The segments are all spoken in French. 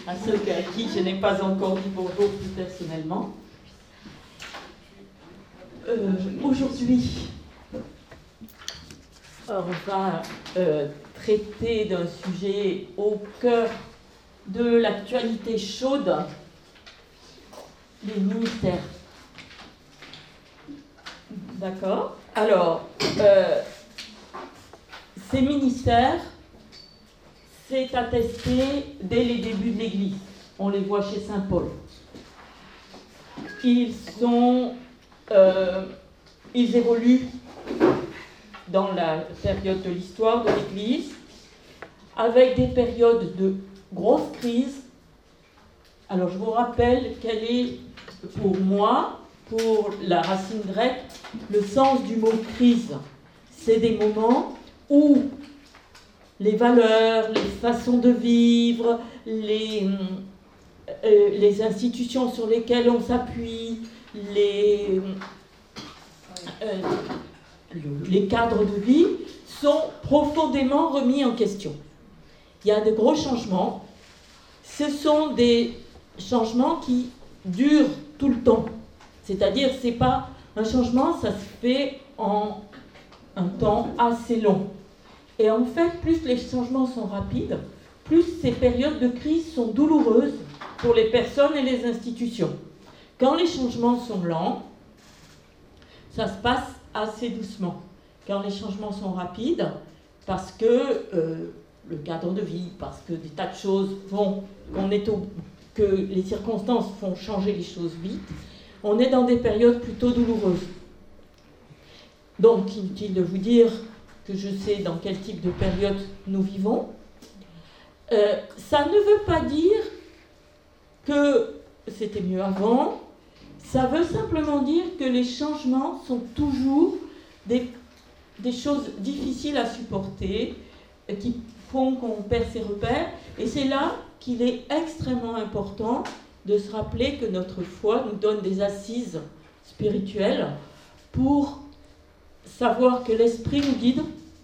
à ceux à qui je n'ai pas encore dit bonjour plus personnellement. Aujourd'hui, on va traiter d'un sujet au cœur de l'actualité chaude, les ministères. D'accord? Alors, ces ministères, c'est attesté dès les débuts de l'Église. On les voit chez saint Paul. Ils évoluent dans la période de l'histoire de l'Église, avec des périodes de grosses crises. Alors je vous rappelle quel est pour moi, pour la racine grecque, le sens du mot crise. C'est des moments où les valeurs, les façons de vivre, les institutions sur lesquelles on s'appuie, les cadres de vie sont profondément remis en question. Il y a de gros changements. Ce sont des changements qui durent tout le temps. C'est-à-dire, ce n'est pas un changement, ça se fait en un temps assez long. Et en fait, plus les changements sont rapides, plus ces périodes de crise sont douloureuses pour les personnes et les institutions. Quand les changements sont lents, ça se passe assez doucement. Quand les changements sont rapides, parce que le cadre de vie, parce que des tas de choses font que les circonstances font changer les choses vite, on est dans des périodes plutôt douloureuses. Donc, inutile de vous dire que je sais dans quel type de période nous vivons. Ça ne veut pas dire que c'était mieux avant. Ça veut simplement dire que les changements sont toujours des choses difficiles à supporter, qui font qu'on perd ses repères. Et c'est là qu'il est extrêmement important de se rappeler que notre foi nous donne des assises spirituelles pour savoir que l'Esprit nous guide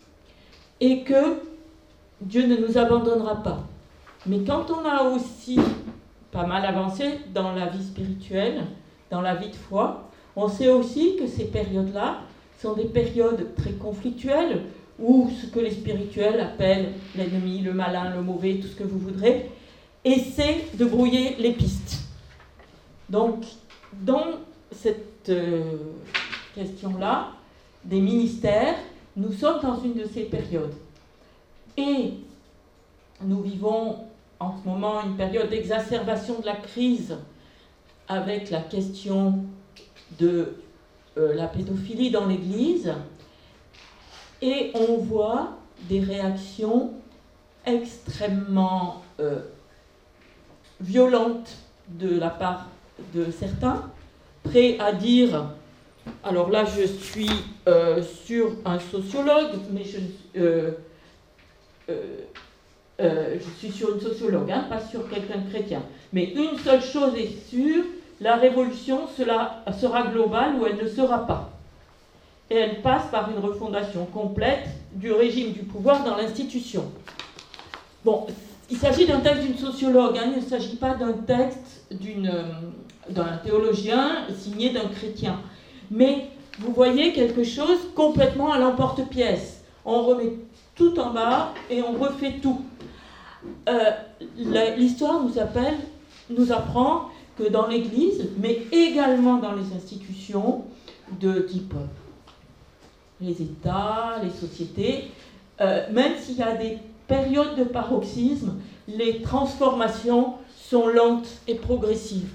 et que Dieu ne nous abandonnera pas. Mais quand on a aussi pas mal avancé dans la vie spirituelle, dans la vie de foi, on sait aussi que ces périodes-là sont des périodes très conflictuelles où ce que les spirituels appellent l'ennemi, le malin, le mauvais, tout ce que vous voudrez, essaient de brouiller les pistes. Donc, dans cette question-là, des ministères, nous sommes dans une de ces périodes. Et nous vivons en ce moment une période d'exacerbation de la crise avec la question de la pédophilie dans l'Église. Et on voit des réactions extrêmement violentes de la part de certains, prêts à dire... Alors là, je suis sur un sociologue, mais je suis sur une sociologue, hein, pas sur quelqu'un de chrétien. Mais une seule chose est sûre, la révolution sera globale ou elle ne sera pas. Et elle passe par une refondation complète du régime du pouvoir dans l'institution. Bon, il s'agit d'un texte d'une sociologue, hein, il ne s'agit pas d'un texte d'un théologien signé d'un chrétien. Mais vous voyez quelque chose complètement à l'emporte-pièce. On remet tout en bas et on refait tout. L'histoire nous apprend que dans l'Église, mais également dans les institutions de type les États, les sociétés, même s'il y a des périodes de paroxysme, les transformations sont lentes et progressives.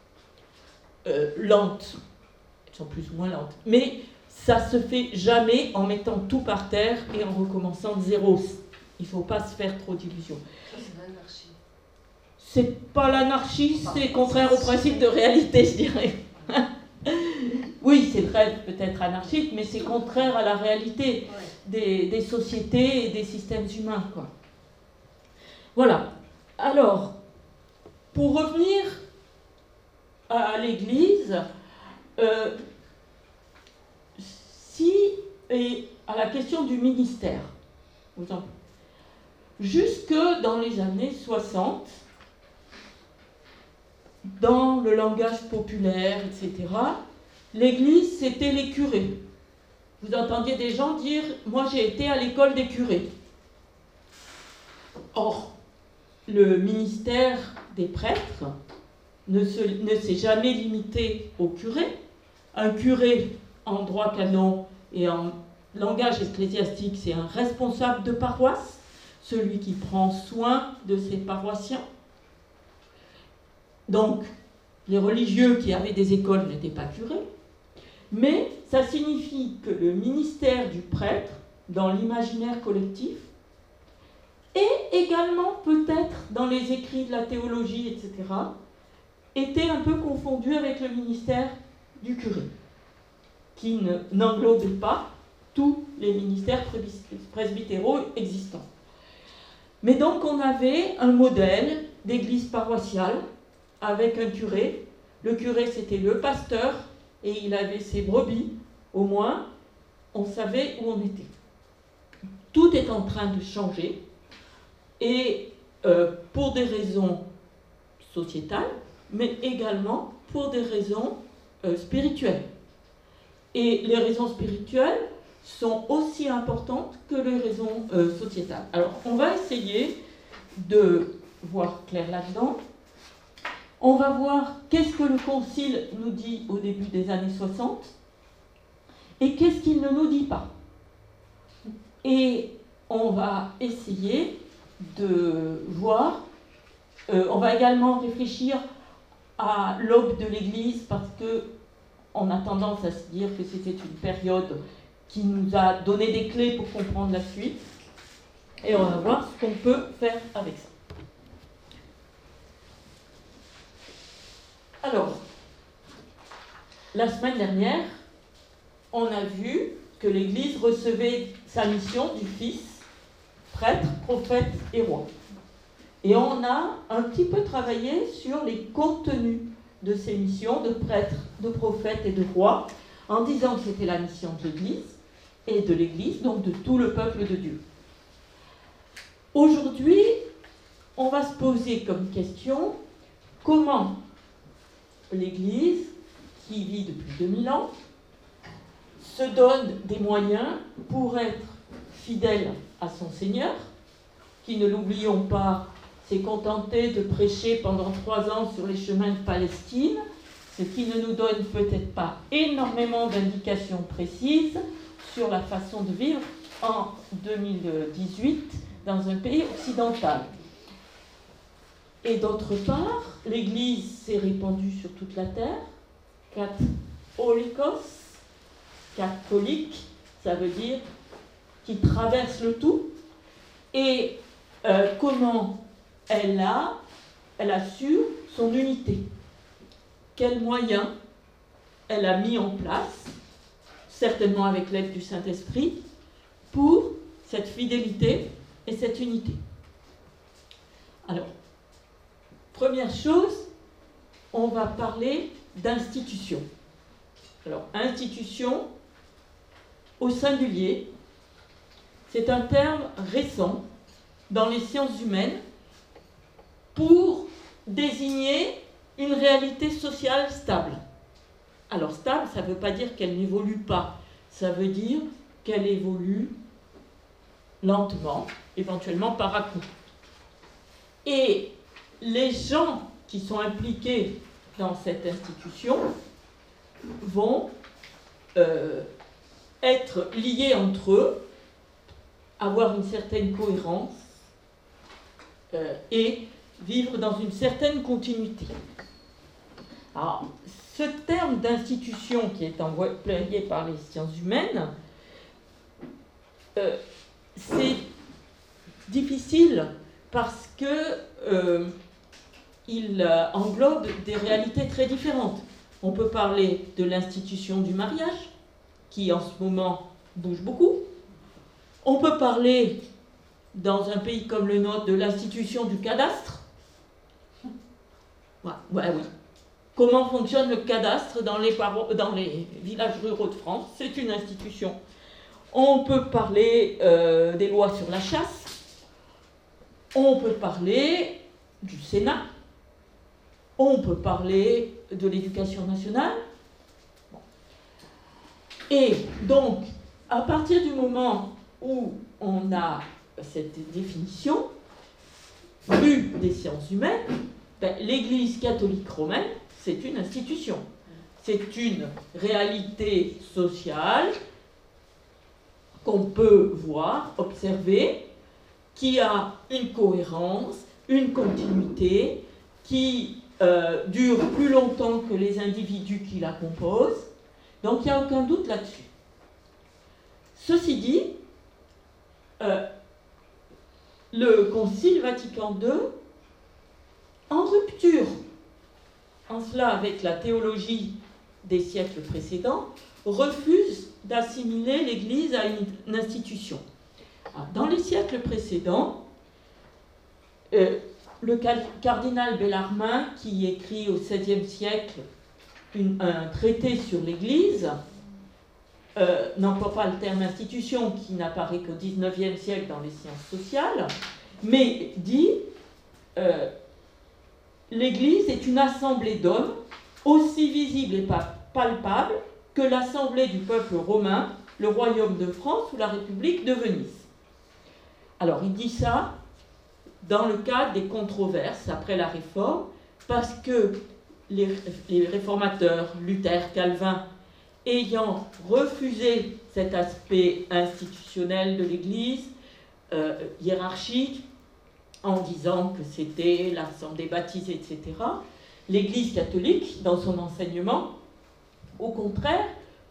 Lentes. Sont plus ou moins lentes. Mais ça se fait jamais en mettant tout par terre et en recommençant de zéro. Il ne faut pas se faire trop d'illusions. Ça, c'est l'anarchie. C'est pas l'anarchie, c'est contraire au principe de réalité, je dirais. Oui, c'est le rêve peut-être anarchique, mais c'est contraire à la réalité des sociétés et des systèmes humains, quoi. Voilà. Alors, pour revenir à l'Église, et à la question du ministère, jusque dans les années 60, dans le langage populaire, etc., l'Église, c'était les curés. Vous entendiez des gens dire « Moi, j'ai été à l'école des curés ». Or, le ministère des prêtres ne s'est jamais limité aux curés. Un curé, en droit canon et en langage ecclésiastique, c'est un responsable de paroisse, celui qui prend soin de ses paroissiens. Donc, les religieux qui avaient des écoles n'étaient pas curés, mais ça signifie que le ministère du prêtre, dans l'imaginaire collectif, et également peut-être dans les écrits de la théologie, etc., était un peu confondu avec le ministère du curé, qui n'englobait pas tous les ministères presbytéraux existants. Mais donc on avait un modèle d'église paroissiale avec un curé. Le curé, c'était le pasteur, et il avait ses brebis. Au moins, on savait où on était. Tout est en train de changer, et pour des raisons sociétales, mais également pour des raisons spirituelles. Et les raisons spirituelles sont aussi importantes que les raisons sociétales. Alors, on va essayer de voir clair là-dedans. On va voir qu'est-ce que le Concile nous dit au début des années 60 et qu'est-ce qu'il ne nous dit pas. Et on va essayer de voir, on va également réfléchir à l'aube de l'Église, parce qu'on a tendance à se dire que c'était une période qui nous a donné des clés pour comprendre la suite. Et on va voir ce qu'on peut faire avec ça. Alors, la semaine dernière, on a vu que l'Église recevait sa mission du Fils, prêtre, prophète et roi. Et on a un petit peu travaillé sur les contenus de ces missions de prêtre, de prophète et de roi, en disant que c'était la mission de l'Église, et de l'Église, donc de tout le peuple de Dieu. Aujourd'hui, on va se poser comme question comment l'Église, qui vit depuis 2000 ans, se donne des moyens pour être fidèle à son Seigneur, qui, ne l'oublions pas, s'est contenté de prêcher pendant 3 ans sur les chemins de Palestine, ce qui ne nous donne peut-être pas énormément d'indications précises sur la façon de vivre en 2018 dans un pays occidental. Et d'autre part, l'Église s'est répandue sur toute la terre, catholicos, catholique, ça veut dire qui traverse le tout, et comment elle assure son unité. Quels moyens elle a mis en place, certainement avec l'aide du Saint-Esprit, pour cette fidélité et cette unité. Alors, première chose, on va parler d'institution. Alors, institution au singulier, c'est un terme récent dans les sciences humaines pour désigner une réalité sociale stable. Alors stable, ça ne veut pas dire qu'elle n'évolue pas, ça veut dire qu'elle évolue lentement, éventuellement par à-coups. Et les gens qui sont impliqués dans cette institution vont être liés entre eux, avoir une certaine cohérence et vivre dans une certaine continuité. Alors, ce terme d'institution qui est employé par les sciences humaines, c'est difficile parce que il englobe des réalités très différentes. On peut parler de l'institution du mariage, qui en ce moment bouge beaucoup. On peut parler, dans un pays comme le nôtre, de l'institution du cadastre. Ouais, oui. Comment fonctionne le cadastre dans les villages ruraux de France? C'est une institution. On peut parler des lois sur la chasse. On peut parler du Sénat. On peut parler de l'éducation nationale. Et donc, à partir du moment où on a cette définition, plus des sciences humaines, l'Église catholique romaine, c'est une institution. C'est une réalité sociale qu'on peut voir, observer, qui a une cohérence, une continuité, qui dure plus longtemps que les individus qui la composent. Donc il n'y a aucun doute là-dessus. Ceci dit, le Concile Vatican II, en rupture, en cela avec la théologie des siècles précédents, refuse d'assimiler l'Église à une institution. Alors, dans les siècles précédents, le cardinal Bellarmin, qui écrit au XVIe siècle un traité sur l'Église, n'emploie pas le terme institution qui n'apparaît qu'au XIXe siècle dans les sciences sociales, mais dit l'Église est une assemblée d'hommes aussi visible et palpable que l'assemblée du peuple romain, le royaume de France ou la République de Venise. Alors il dit ça dans le cadre des controverses après la Réforme, parce que les réformateurs, Luther, Calvin, ayant refusé cet aspect institutionnel de l'Église, hiérarchique, en disant que c'était l'ensemble des baptisés, etc., l'Église catholique, dans son enseignement, au contraire,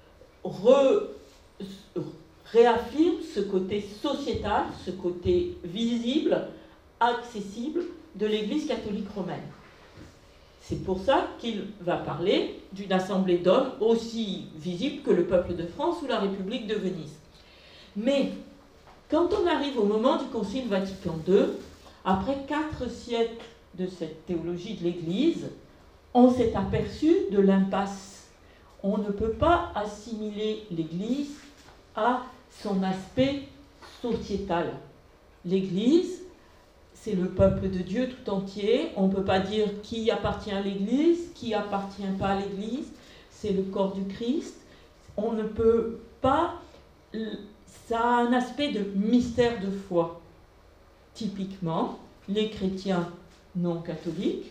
réaffirme ce côté sociétal, ce côté visible, accessible de l'Église catholique romaine. C'est pour ça qu'il va parler d'une assemblée d'hommes aussi visible que le peuple de France ou la République de Venise. Mais quand on arrive au moment du Concile Vatican II, après 4 siècles de cette théologie de l'Église, on s'est aperçu de l'impasse. On ne peut pas assimiler l'Église à son aspect sociétal. L'Église, c'est le peuple de Dieu tout entier. On ne peut pas dire qui appartient à l'Église, qui appartient pas à l'Église. C'est le corps du Christ. On ne peut pas... Ça a un aspect de mystère de foi. Typiquement, les chrétiens non catholiques,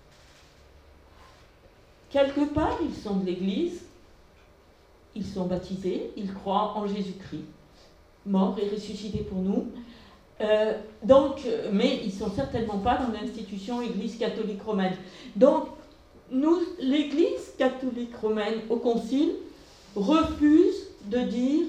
quelque part, ils sont de l'Église, ils sont baptisés, ils croient en Jésus-Christ, mort et ressuscité pour nous. Mais ils ne sont certainement pas dans l'institution Église catholique romaine. Donc, l'Église catholique romaine au Concile refuse de dire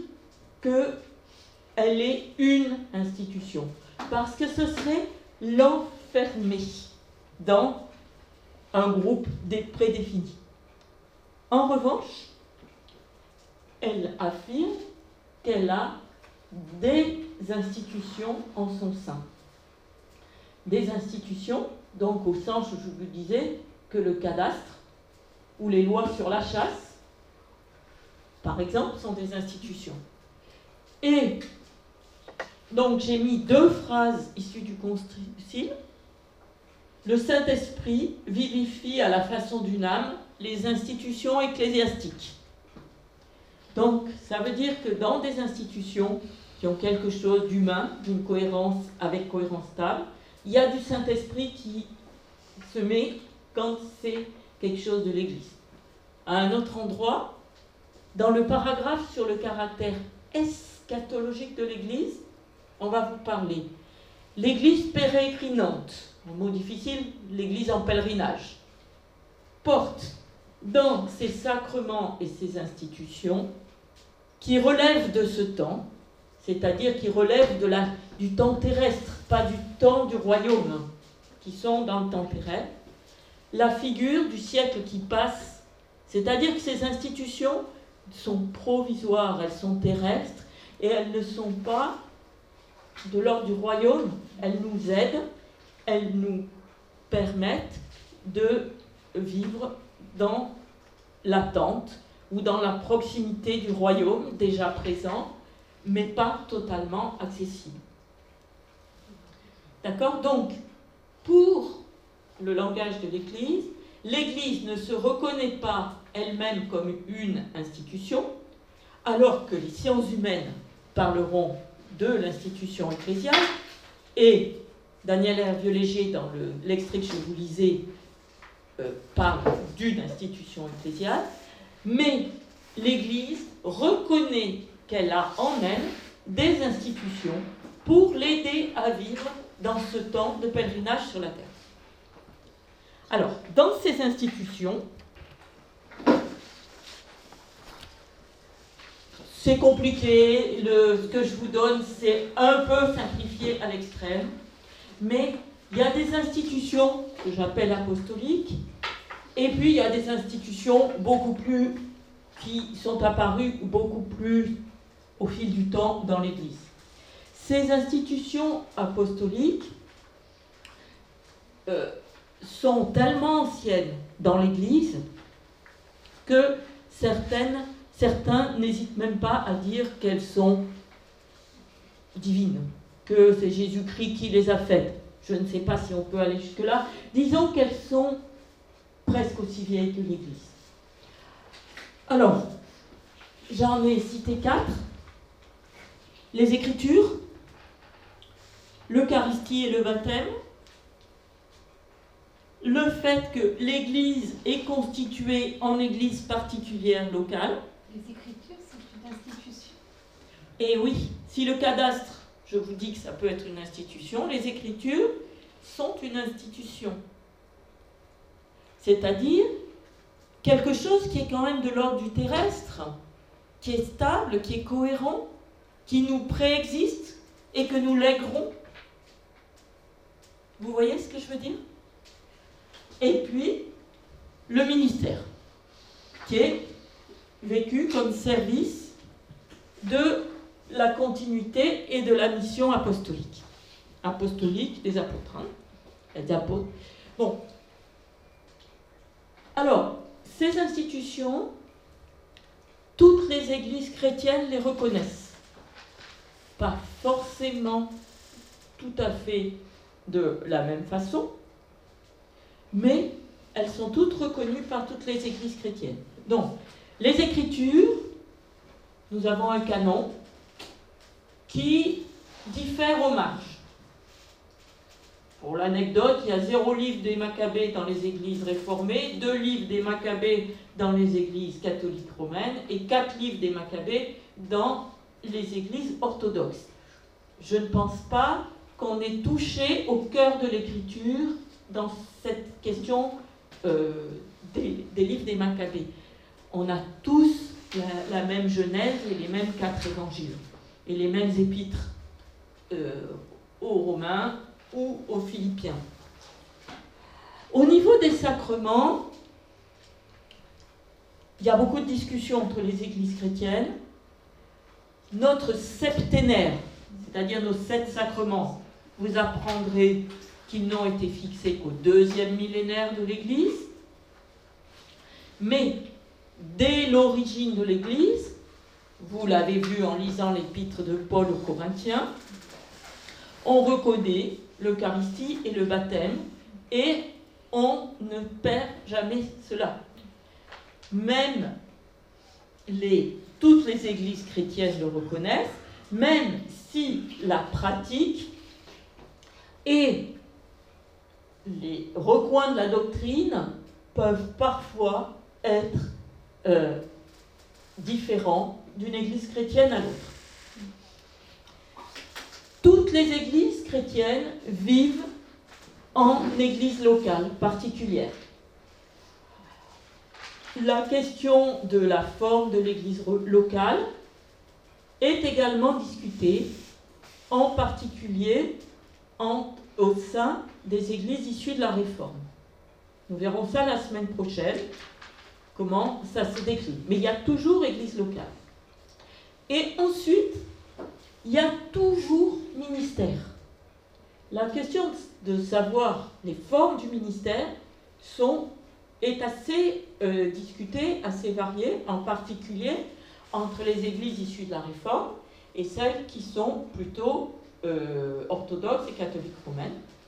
qu'elle est une institution, parce que ce serait l'enfermer dans un groupe prédéfini. En revanche, elle affirme qu'elle a des institutions en son sein. Des institutions, donc au sens, je vous disais, que le cadastre ou les lois sur la chasse, par exemple, sont des institutions. Et donc j'ai mis 2 phrases issues du Concile. Le Saint-Esprit vivifie à la façon d'une âme les institutions ecclésiastiques. Donc ça veut dire que dans des institutions qui ont quelque chose d'humain, d'une cohérence avec cohérence stable, il y a du Saint-Esprit qui se met quand c'est quelque chose de l'Église. À un autre endroit, dans le paragraphe sur le caractère eschatologique de l'Église, on va vous parler. L'Église pérégrinante, un mot difficile, l'Église en pèlerinage, porte dans ses sacrements et ses institutions qui relèvent de ce temps, c'est-à-dire qui relèvent du temps terrestre, pas du temps du royaume, qui sont dans le temps terrestre, la figure du siècle qui passe, c'est-à-dire que ces institutions sont provisoires, elles sont terrestres, et elles ne sont pas de l'ordre du royaume, elles nous aident, elles nous permettent de vivre dans l'attente ou dans la proximité du royaume déjà présent, mais pas totalement accessible. D'accord ? Donc, pour le langage de l'Église, l'Église ne se reconnaît pas elle-même comme une institution, alors que les sciences humaines parleront de l'institution ecclésiale, et Daniel Hervieux-Léger, dans l'extrait que je vous lisais, parle d'une institution ecclésiale, mais l'Église reconnaît qu'elle a en elle des institutions pour l'aider à vivre dans ce temps de pèlerinage sur la terre. Alors, dans ces institutions, c'est compliqué, ce que je vous donne, c'est un peu simplifié à l'extrême, mais il y a des institutions que j'appelle apostoliques, et puis il y a des institutions qui sont apparues beaucoup plus au fil du temps dans l'Église. Ces institutions apostoliques sont tellement anciennes dans l'Église que certains n'hésitent même pas à dire qu'elles sont divines, que c'est Jésus-Christ qui les a faites. Je ne sais pas si on peut aller jusque-là. Disons qu'elles sont presque aussi vieilles que l'Église. Alors, j'en ai cité 4. Les Écritures, l'Eucharistie et le baptême, le fait que l'Église est constituée en Église particulière locale. Les Écritures, c'est une institution. Et oui, si le cadastre, je vous dis que ça peut être une institution, les Écritures sont une institution. C'est-à-dire quelque chose qui est quand même de l'ordre du terrestre, qui est stable, qui est cohérent, qui nous préexiste et que nous lèguerons. Vous voyez ce que je veux dire? Et puis, le ministère, qui est vécu comme service de la continuité et de la mission apostolique. Apostolique des apôtres. Des apôtres. Bon. Alors, ces institutions, toutes les églises chrétiennes les reconnaissent. Pas forcément tout à fait de la même façon, mais elles sont toutes reconnues par toutes les églises chrétiennes. Donc, les Écritures, nous avons un canon qui diffère aux marges. Pour l'anecdote, il y a 0 livre des Maccabées dans les églises réformées, 2 livres des Maccabées dans les églises catholiques romaines et 4 livres des Maccabées dans les églises orthodoxes. Je ne pense pas qu'on ait touché au cœur de l'écriture dans cette question des livres des Maccabées. On a tous la même Genèse et les mêmes 4 évangiles et les mêmes épîtres aux Romains ou aux Philippiens. Au niveau des sacrements, il y a beaucoup de discussions entre les églises chrétiennes. Notre septénaire, c'est-à-dire nos 7 sacrements, vous apprendrez qu'ils n'ont été fixés qu'au 2e millénaire de l'Église. Mais dès l'origine de l'Église, vous l'avez vu en lisant l'épître de Paul aux Corinthiens, on reconnaît l'Eucharistie et le baptême, et on ne perd jamais cela. Même toutes les églises chrétiennes le reconnaissent, même si la pratique et les recoins de la doctrine peuvent parfois être différents d'une église chrétienne à l'autre. Toutes les églises chrétiennes vivent en église locale particulière. La question de la forme de l'église locale est également discutée, en particulier au sein des églises issues de la Réforme. Nous verrons ça la semaine prochaine, comment ça se décline. Mais il y a toujours église locale. Et ensuite, il y a toujours ministère. La question de savoir les formes du ministère est assez discutée, assez variée, en particulier entre les églises issues de la Réforme et celles qui sont plutôt orthodoxes et catholiques romaines.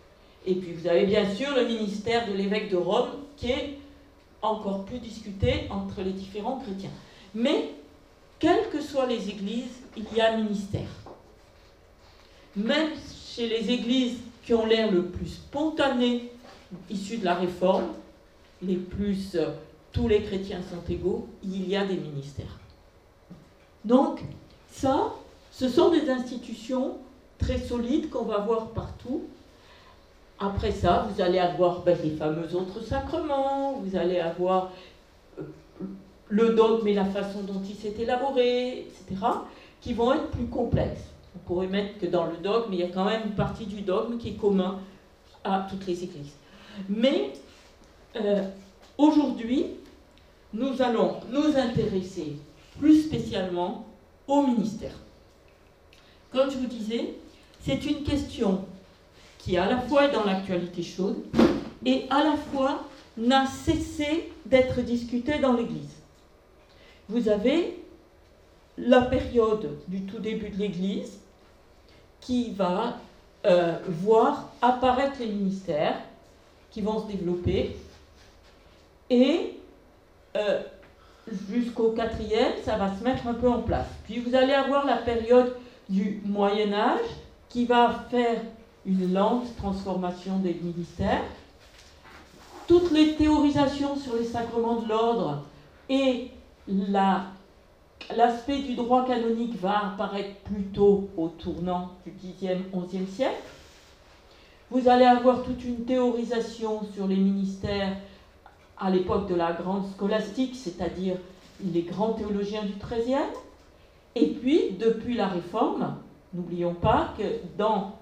Et puis vous avez bien sûr le ministère de l'évêque de Rome qui est encore plus discuté entre les différents chrétiens. Mais, quelles que soient les églises, il y a un ministère. Même chez les églises qui ont l'air le plus spontanées, issues de la Réforme, les plus tous les chrétiens sont égaux, il y a des ministères. Donc, ça, ce sont des institutions très solides qu'on va voir partout. Après ça, vous allez avoir les fameux autres sacrements, vous allez avoir le dogme et la façon dont il s'est élaboré, etc., qui vont être plus complexes. On pourrait mettre que dans le dogme, il y a quand même une partie du dogme qui est commun à toutes les églises. Mais aujourd'hui, nous allons nous intéresser plus spécialement au ministère. Comme je vous disais, c'est une question qui à la fois est dans l'actualité chaude et à la fois n'a cessé d'être discutée dans l'Église. Vous avez la période du tout début de l'Église qui va voir apparaître les ministères qui vont se développer et jusqu'au IVe, ça va se mettre un peu en place. Puis vous allez avoir la période du Moyen-Âge qui va faire une lente transformation des ministères. Toutes les théorisations sur les sacrements de l'ordre et l'aspect du droit canonique va apparaître plutôt au tournant du Xe, XIe siècle. Vous allez avoir toute une théorisation sur les ministères à l'époque de la grande scolastique, c'est-à-dire les grands théologiens du XIIIe. Et puis, depuis la Réforme, n'oublions pas que dans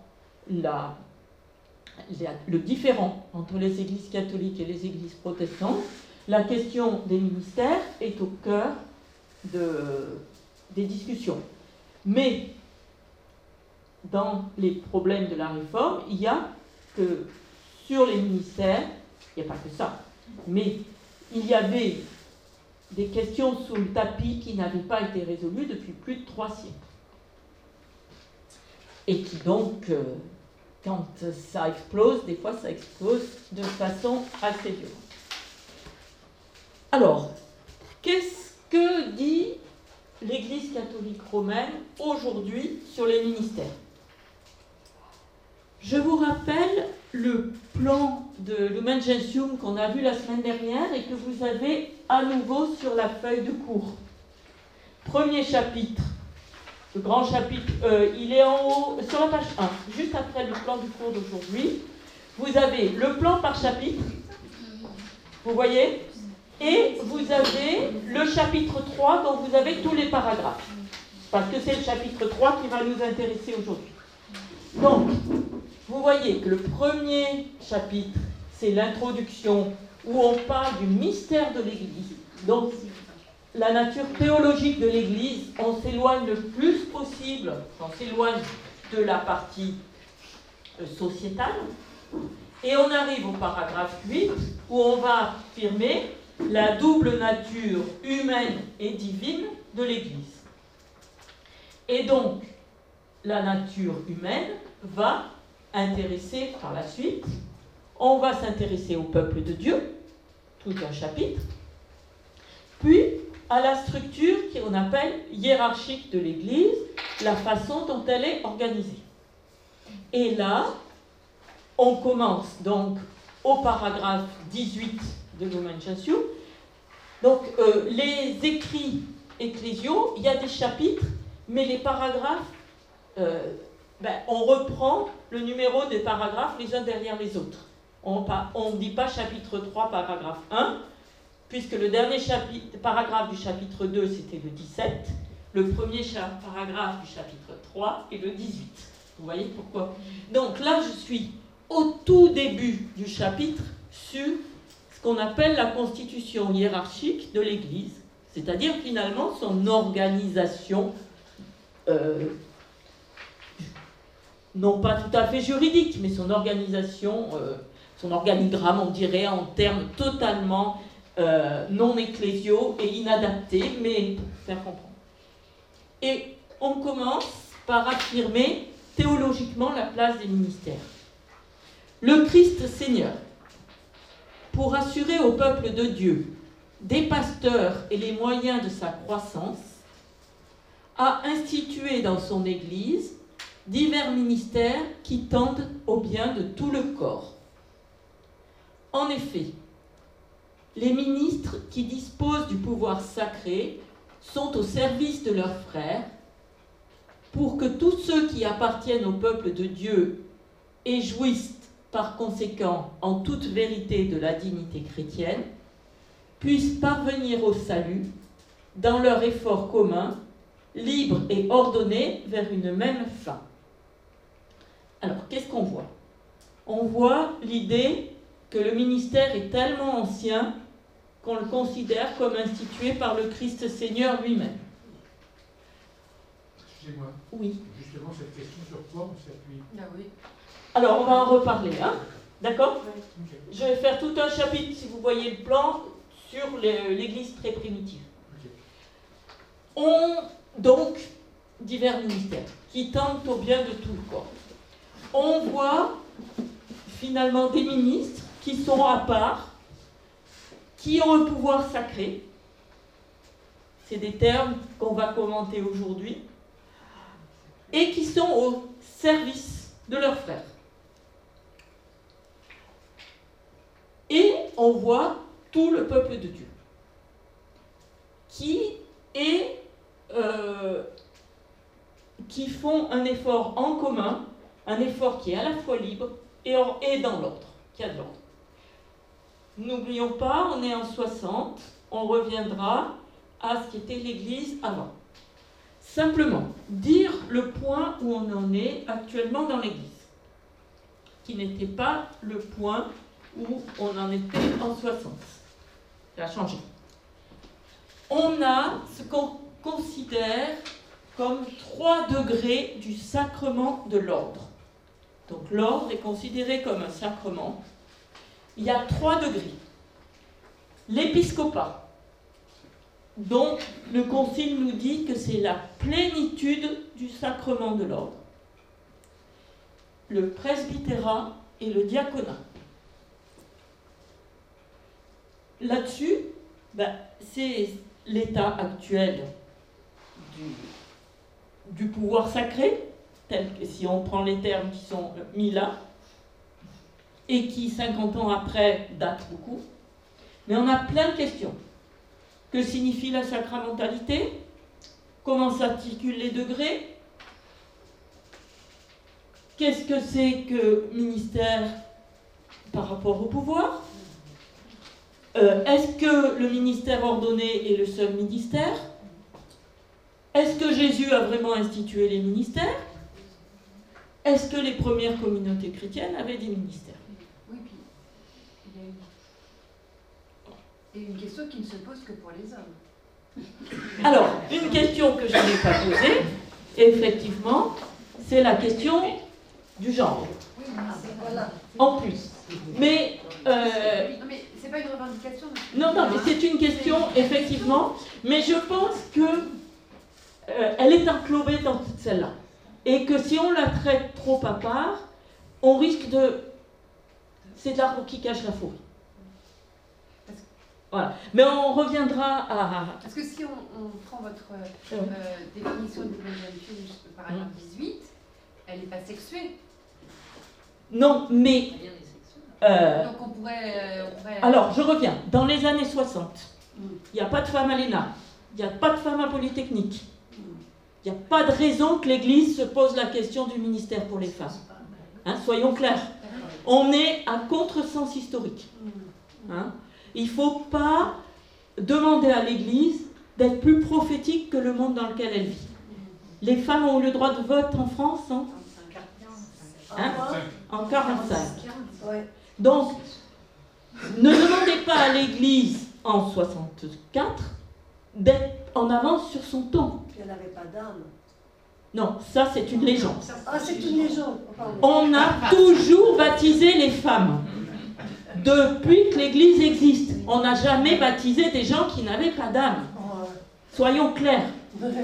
le différend entre les églises catholiques et les églises protestantes, la question des ministères est au cœur des discussions. Mais dans les problèmes de la Réforme, il y a que sur les ministères, il n'y a pas que ça, mais il y avait des questions sous le tapis qui n'avaient pas été résolues depuis plus de 3 siècles. Et qui donc, quand ça explose, des fois ça explose de façon assez violente. Alors, qu'est-ce que dit l'Église catholique romaine aujourd'hui sur les ministères? Je vous rappelle le plan de Lumen Gentium qu'on a vu la semaine dernière et que vous avez à nouveau sur la feuille de cours. Premier chapitre, le grand chapitre, il est en haut, sur la page 1, juste après le plan du cours d'aujourd'hui. Vous avez le plan par chapitre, vous voyez, et vous avez le chapitre 3 dont vous avez tous les paragraphes. Parce que c'est le chapitre 3 qui va nous intéresser aujourd'hui. Donc, vous voyez que le premier chapitre, c'est l'introduction où on parle du mystère de l'Église. Donc, la nature théologique de l'Église, on s'éloigne le plus possible, on s'éloigne de la partie sociétale. Et on arrive au paragraphe 8 où on va affirmer la double nature humaine et divine de l'Église. Et donc, la nature humaine va intéresser par la suite, on va s'intéresser au peuple de Dieu, tout un chapitre, puis à la structure qu'on appelle hiérarchique de l'Église, la façon dont elle est organisée. Et là, on commence donc au paragraphe 18 de Lumen Gentium. Donc, les écrits ecclésiaux, il y a des chapitres, mais les paragraphes, on reprend le numéro des paragraphes les uns derrière les autres. On ne dit pas chapitre 3, paragraphe 1, puisque le dernier paragraphe du chapitre 2, c'était le 17, le premier paragraphe du chapitre 3 et le 18. Vous voyez pourquoi? Donc là, je suis au tout début du chapitre sur ce qu'on appelle la constitution hiérarchique de l'Église, c'est-à-dire finalement son organisation, non pas tout à fait juridique, mais son organisation, son organigramme, on dirait, en termes totalement non ecclésiaux et inadaptés, mais pour faire comprendre. Et on commence par affirmer théologiquement la place des ministères. Le Christ Seigneur, pour assurer au peuple de Dieu des pasteurs et les moyens de sa croissance, a institué dans son Église divers ministères qui tendent au bien de tout le corps. En effet, les ministres qui disposent du pouvoir sacré sont au service de leurs frères pour que tous ceux qui appartiennent au peuple de Dieu et jouissent par conséquent en toute vérité de la dignité chrétienne puissent parvenir au salut dans leur effort commun, libre et ordonné vers une même fin. Alors, qu'est-ce qu'on voit? On voit l'idée que le ministère est tellement ancien qu'on le considère comme institué par le Christ Seigneur lui-même. Excusez-moi. Oui. Justement, cette question sur quoi on s'appuie? Ah oui. Alors, on va en reparler, hein? D'accord? Okay. Je vais faire tout un chapitre, si vous voyez le plan, sur l'Église très primitive. Okay. Donc, divers ministères qui tendent au bien de tout le corps. On voit finalement des ministres qui sont à part, qui ont un pouvoir sacré. C'est des termes qu'on va commenter aujourd'hui. Et qui sont au service de leurs frères. Et on voit tout le peuple de Dieu qui font un effort en commun, un effort qui est à la fois libre et dans l'ordre, qui a de l'ordre. N'oublions pas, on est en 60, on reviendra à ce qu'était l'Église avant. Simplement, dire le point où on en est actuellement dans l'Église, qui n'était pas le point où on en était en 60. Ça a changé. On a ce qu'on considère comme 3 degrés du sacrement de l'ordre. Donc l'ordre est considéré comme un sacrement. Il y a 3 degrés. L'épiscopat. Donc le concile nous dit que c'est la plénitude du sacrement de l'ordre. Le presbytérat et le diaconat. Là-dessus, c'est l'état actuel du pouvoir sacré, tel que si on prend les termes qui sont mis là, et qui, 50 ans après, datent beaucoup. Mais on a plein de questions. Que signifie la sacramentalité? Comment s'articulent les degrés? Qu'est-ce que c'est que ministère par rapport au pouvoir? Est-ce que le ministère ordonné est le seul ministère? Est-ce que Jésus a vraiment institué les ministères? Est-ce que les premières communautés chrétiennes avaient des ministères? Oui, puis il y a une question qui ne se pose que pour les hommes. Alors, une question que je n'ai pas posée, effectivement, c'est la question du genre. Oui, voilà. En plus. Mais... Non, mais c'est pas une revendication. Non, mais c'est une question, effectivement, mais je pense que elle est englobée dans toute celle-là. Et que si on la traite trop à part, on risque de... C'est de l'arbre qui cache la forêt. Voilà. Mais on reviendra à... Parce que si on prend votre définition du l'évangile, paragraphe 18, elle n'est pas sexuée. Non, mais... Donc on pourrait... Alors, je reviens. Dans les années 60, il n'y a pas de femme à l'ENA, il n'y a pas de femme à Polytechnique. Il n'y a pas de raison que l'Église se pose la question du ministère pour les femmes. Hein, soyons clairs. On est à contresens historique. Hein. Il ne faut pas demander à l'Église d'être plus prophétique que le monde dans lequel elle vit. Les femmes ont eu le droit de vote en France en 1945. Donc, ne demandez pas à l'Église en 64 d'être en avance sur son temps. Elle n'avait pas d'âme. Non, ça c'est une légende. Ah, c'est une légende. On a toujours baptisé les femmes. Depuis que l'Église existe, on n'a jamais baptisé des gens qui n'avaient pas d'âme. Soyons clairs.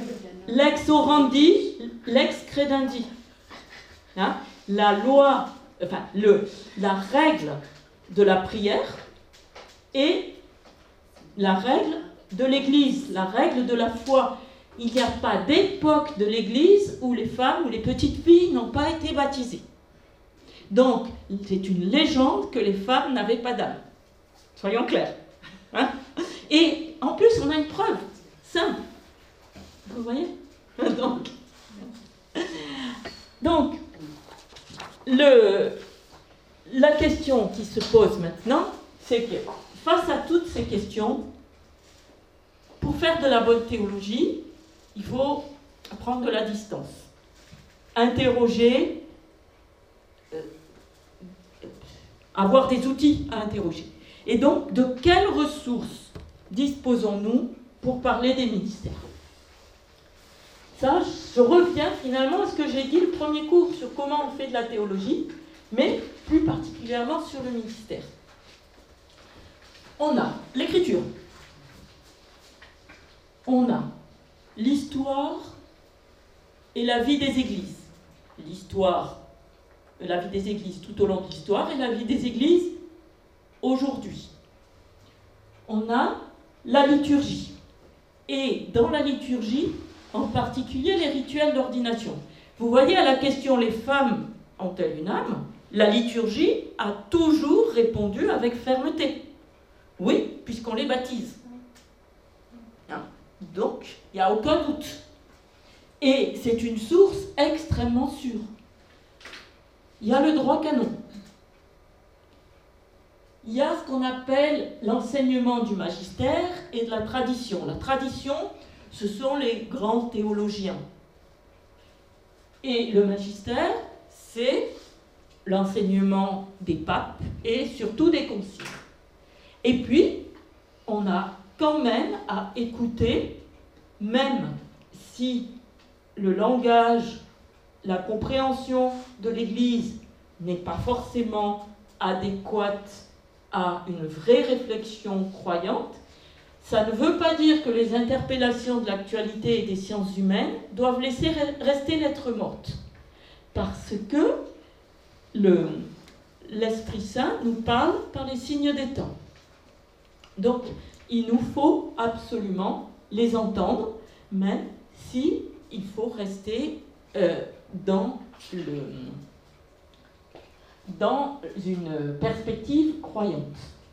Lex orandi, lex credendi. Hein? La loi enfin, la règle de la prière et la règle de l'Église, la règle de la foi. Il n'y a pas d'époque de l'Église où les femmes ou les petites filles n'ont pas été baptisées. Donc, c'est une légende que les femmes n'avaient pas d'âme. Soyons clairs. Hein? Et en plus, on a une preuve simple. Vous voyez? Donc la question qui se pose maintenant, c'est que face à toutes ces questions, pour faire de la bonne théologie, il faut prendre de la distance, interroger, avoir des outils à interroger. Et donc, de quelles ressources disposons-nous pour parler des ministères? Ça, je reviens finalement à ce que j'ai dit le premier cours sur comment on fait de la théologie, mais plus particulièrement sur le ministère. On a l'écriture, on a l'histoire et la vie des églises. L'histoire, la vie des églises tout au long de l'histoire et la vie des églises aujourd'hui. On a la liturgie. Et dans la liturgie, en particulier les rituels d'ordination. Vous voyez à la question « Les femmes ont-elles une âme ?» La liturgie a toujours répondu avec fermeté. Oui, puisqu'on les baptise. Hein? Donc, il n'y a aucun doute. Et c'est une source extrêmement sûre. Il y a le droit canon. Il y a ce qu'on appelle l'enseignement du magistère et de la tradition. La tradition, ce sont les grands théologiens. Et le magistère, c'est l'enseignement des papes et surtout des conciles. Et puis, on a quand même à écouter, même si le langage, la compréhension de l'Église n'est pas forcément adéquate à une vraie réflexion croyante, ça ne veut pas dire que les interpellations de l'actualité et des sciences humaines doivent laisser rester lettre morte. Parce que l'Esprit Saint nous parle par les signes des temps. Donc, il nous faut absolument les entendre, même si il faut rester dans une perspective croyante.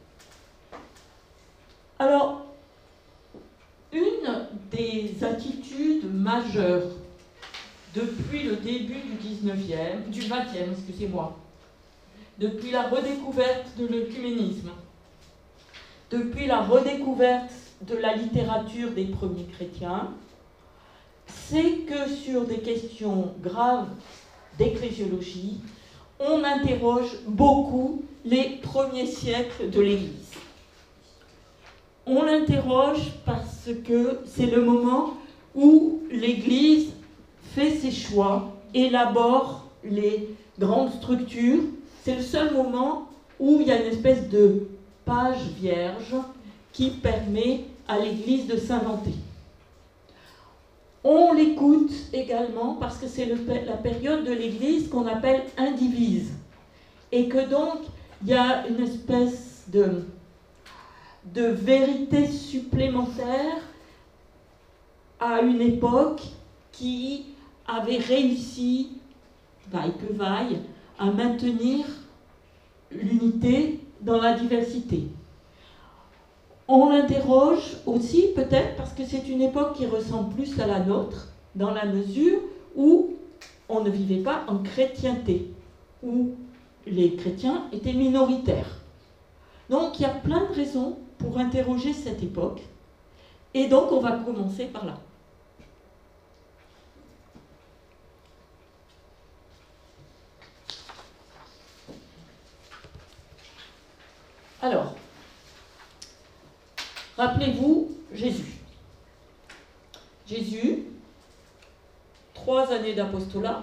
Alors, une des attitudes majeures depuis le début du 20e, excusez-moi, depuis la redécouverte de l'œcuménisme, depuis la redécouverte de la littérature des premiers chrétiens, c'est que sur des questions graves d'ecclésiologie, on interroge beaucoup les premiers siècles de l'Église. On l'interroge parce que c'est le moment où l'Église fait ses choix, élabore les grandes structures. C'est le seul moment où il y a une espèce de page vierge qui permet à l'Église de s'inventer. On l'écoute également parce que c'est la période de l'Église qu'on appelle indivise. Et que donc, il y a une espèce de vérité supplémentaire à une époque qui avait réussi, vaille que vaille, à maintenir l'unité dans la diversité. On l'interroge aussi peut-être parce que c'est une époque qui ressemble plus à la nôtre, dans la mesure où on ne vivait pas en chrétienté, où les chrétiens étaient minoritaires. Donc il y a plein de raisons pour interroger cette époque, et donc on va commencer par là. Alors, rappelez-vous Jésus. Jésus, 3 années d'apostolat,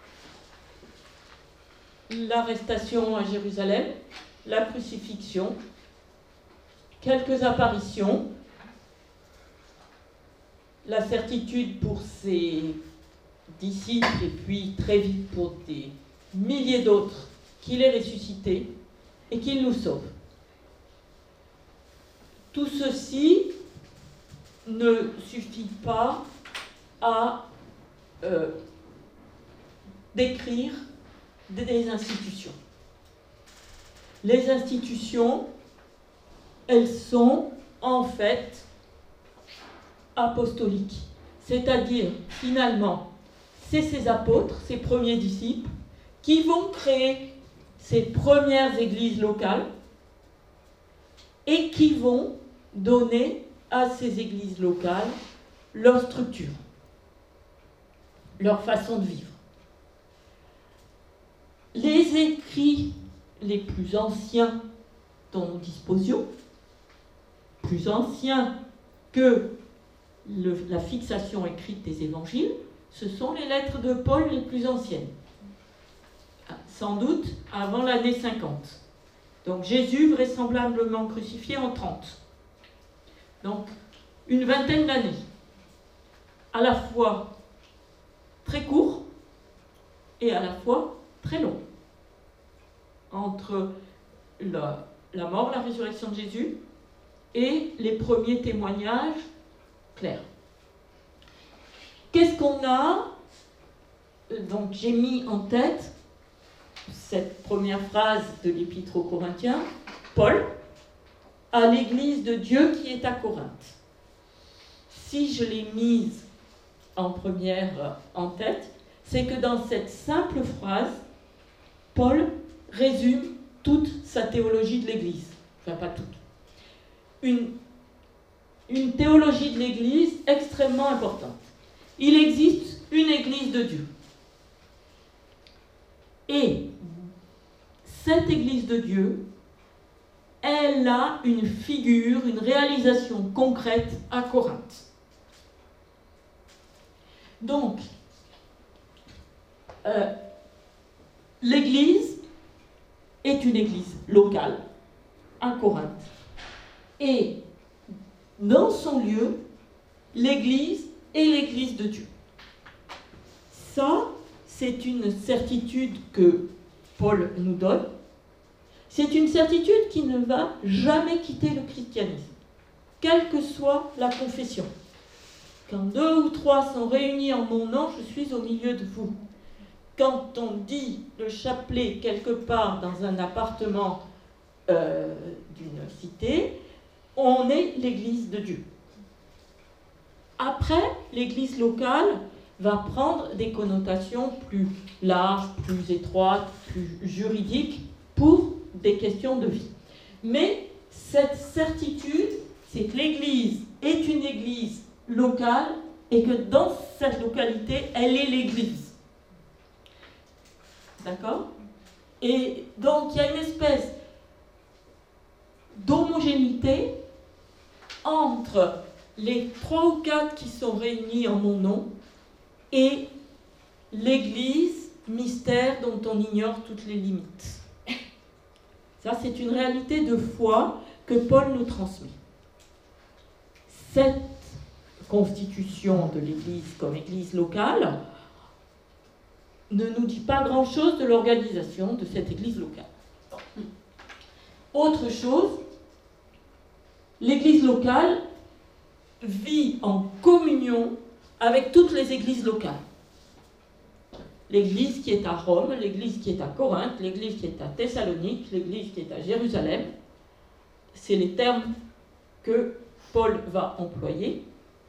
l'arrestation à Jérusalem, la crucifixion, quelques apparitions, la certitude pour ses disciples et puis très vite pour des milliers d'autres qu'il est ressuscité et qu'il nous sauve. Tout ceci ne suffit pas à décrire des institutions. Les institutions, elles sont en fait apostoliques. C'est-à-dire, finalement, c'est ces apôtres, ces premiers disciples, qui vont créer ces premières églises locales et qui vont donner à ces églises locales leur structure, leur façon de vivre. Les écrits les plus anciens dont nous disposions, plus anciens que la fixation écrite des évangiles, ce sont les lettres de Paul les plus anciennes, sans doute avant l'année 50. Donc Jésus vraisemblablement crucifié en 30. Donc une vingtaine d'années, à la fois très court et à la fois très long, entre la mort, la résurrection de Jésus et les premiers témoignages clairs. Qu'est-ce qu'on a? Donc j'ai mis en tête cette première phrase de l'Épître aux Corinthiens, Paul, à l'Église de Dieu qui est à Corinthe. Si je l'ai mise en première en tête, c'est que dans cette simple phrase, Paul résume toute sa théologie de l'Église. Enfin, pas toute. Une théologie de l'Église extrêmement importante. Il existe une Église de Dieu. Et cette Église de Dieu, elle a une figure, une réalisation concrète à Corinthe. Donc, l'Église est une Église locale à Corinthe. Et dans son lieu, l'Église est l'Église de Dieu. Ça, c'est une certitude que Paul nous donne. C'est une certitude qui ne va jamais quitter le christianisme, quelle que soit la confession. Quand 2 ou 3 sont réunis en mon nom, je suis au milieu de vous. Quand on dit le chapelet quelque part dans un appartement d'une cité, on est l'Église de Dieu. Après, l'Église locale va prendre des connotations plus larges, plus étroites, plus juridiques pour des questions de vie. Mais cette certitude, c'est que l'Église est une Église locale et que dans cette localité, elle est l'Église. D'accord? Et donc, il y a une espèce d'homogénéité entre les 3 ou 4 qui sont réunis en mon nom et l'Église mystère dont on ignore toutes les limites. Ça, c'est une réalité de foi que Paul nous transmet. Cette constitution de l'Église comme Église locale ne nous dit pas grand-chose de l'organisation de cette Église locale. Autre chose, l'Église locale vit en communion avec toutes les églises locales. L'église qui est à Rome, l'église qui est à Corinthe, l'église qui est à Thessalonique, l'église qui est à Jérusalem, c'est les termes que Paul va employer.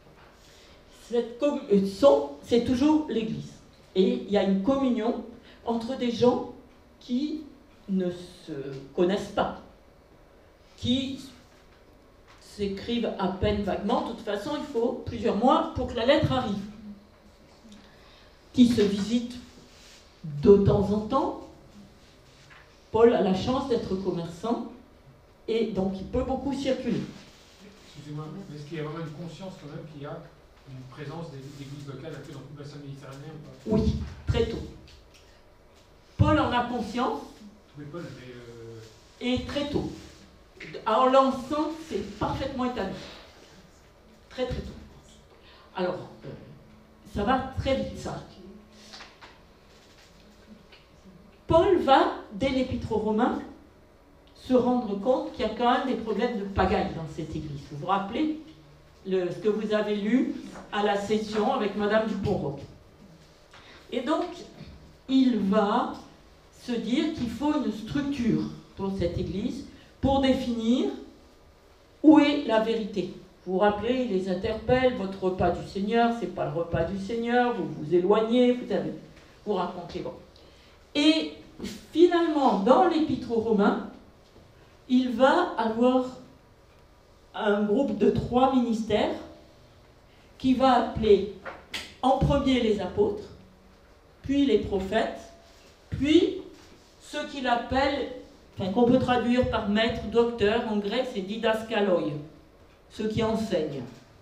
C'est toujours l'église. Et il y a une communion entre des gens qui ne se connaissent pas, qui s'écrivent à peine vaguement. De toute façon, il faut plusieurs mois pour que la lettre arrive. Qui se visitent de temps en temps. Paul a la chance d'être commerçant et donc il peut beaucoup circuler. Excusez-moi, mais est-ce qu'il y a vraiment une conscience quand même qu'il y a une présence d'églises locales un peu dans tout le bassin méditerranéen ou pas? Oui, très tôt. Paul en a conscience. Oui, Paul, mais et très tôt. En lançant, c'est parfaitement établi. Très très tôt. Alors, ça va très vite ça. Paul va, dès l'Épître aux Romains, se rendre compte qu'il y a quand même des problèmes de pagaille dans cette église. Vous vous rappelez ce que vous avez lu à la session avec Madame Dupont-Roque. Et donc, il va se dire qu'il faut une structure pour cette église pour définir où est la vérité. Vous vous rappelez, il les interpelle, votre repas du Seigneur, c'est pas le repas du Seigneur, vous vous éloignez, vous racontez. Bon. Et finalement, dans l'Épître aux Romains, il va avoir un groupe de 3 ministères qui va appeler en premier les apôtres, puis les prophètes, puis ceux qu'il appelle, qu'on peut traduire par maître, docteur, en grec c'est didaskaloi, ceux qui enseignent.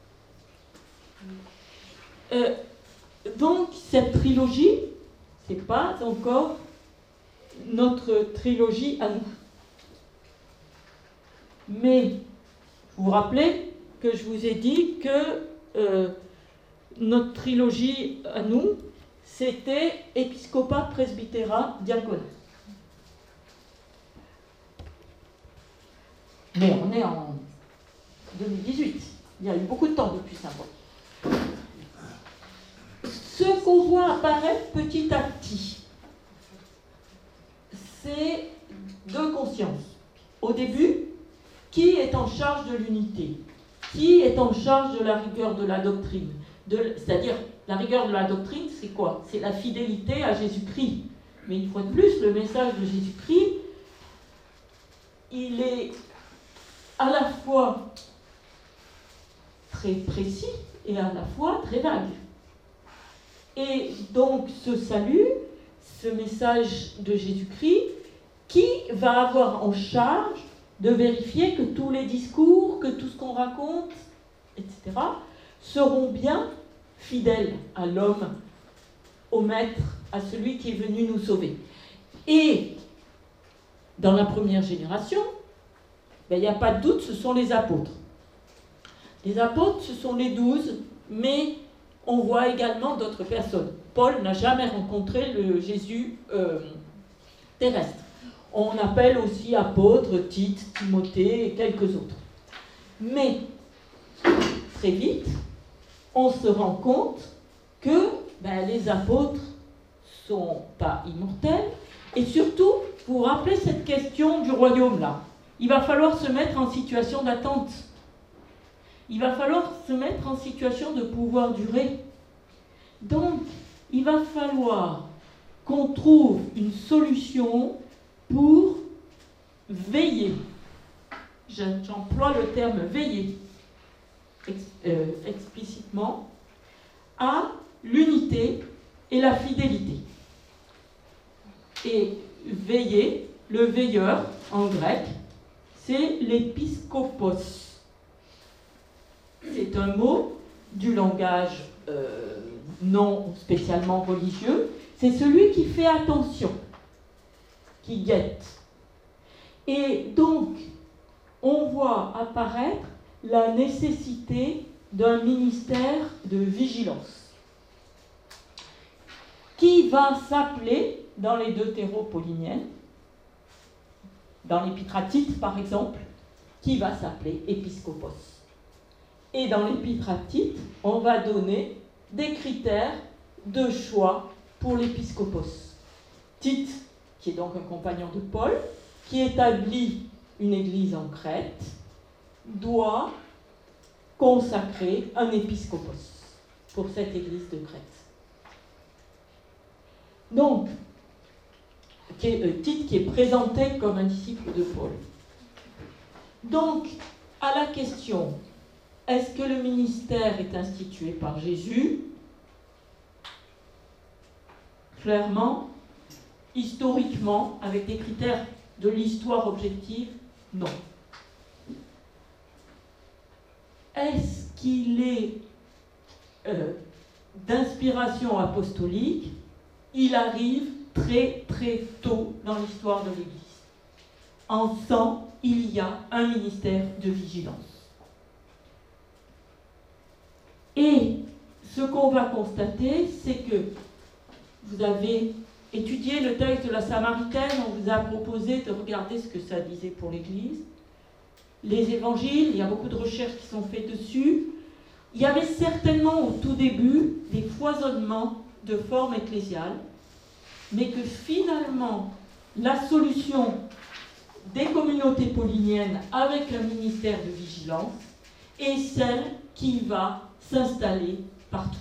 Donc cette trilogie, c'est pas encore notre trilogie à nous. Mais vous vous rappelez que je vous ai dit que notre trilogie à nous, c'était épiscopat, presbytérat, diaconat. Mais on est en 2018. Il y a eu beaucoup de temps depuis ça. Ce qu'on voit apparaître petit à petit, c'est 2 consciences. Au début, qui est en charge de l'unité? Qui est en charge de la rigueur de la doctrine? C'est-à-dire, la rigueur de la doctrine, c'est quoi? C'est la fidélité à Jésus-Christ. Mais une fois de plus, le message de Jésus-Christ, il est à la fois très précis et à la fois très vague. Et donc, ce salut, ce message de Jésus-Christ, qui va avoir en charge de vérifier que tous les discours, que tout ce qu'on raconte, etc., seront bien fidèles à l'homme, au maître, à celui qui est venu nous sauver. Et dans la première génération, il n'y a pas de doute, ce sont les apôtres. Les apôtres, ce sont les 12, mais on voit également d'autres personnes. Paul n'a jamais rencontré le Jésus terrestre. On appelle aussi apôtres Tite, Timothée et quelques autres. Mais, très vite, on se rend compte que les apôtres ne sont pas immortels. Et surtout, vous vous rappelez cette question du royaume là. Il va falloir se mettre en situation d'attente. Il va falloir se mettre en situation de pouvoir durer. Donc, il va falloir qu'on trouve une solution pour veiller. J'emploie le terme veiller explicitement à l'unité et la fidélité. Et veiller, le veilleur en grec, c'est l'épiskopos. C'est un mot du langage non spécialement religieux. C'est celui qui fait attention, qui guette. Et donc, on voit apparaître la nécessité d'un ministère de vigilance qui va s'appeler, dans les Deutéropauliniennes, dans l'Épître à Tite par exemple, qui va s'appeler épiscopos. Et dans l'Épître à Tite, on va donner des critères de choix pour l'épiscopos. Tite, qui est donc un compagnon de Paul, qui établit une église en Crète, doit consacrer un épiscopos pour cette église de Crète. Donc, Tite qui est présenté comme un disciple de Paul. Donc, à la question, est-ce que le ministère est institué par Jésus? Clairement, historiquement, avec des critères de l'histoire objective, non. Est-ce qu'il est d'inspiration apostolique? Il arrive très très tôt dans l'histoire de l'Église. En 100, il y a un ministère de vigilance. Et ce qu'on va constater, c'est que vous avez étudié le texte de la Samaritaine, on vous a proposé de regarder ce que ça disait pour l'Église. Les évangiles, il y a beaucoup de recherches qui sont faites dessus. Il y avait certainement au tout début des foisonnements de formes ecclésiales, mais que finalement, la solution des communautés pauliniennes avec un ministère de vigilance est celle qui va s'installer partout.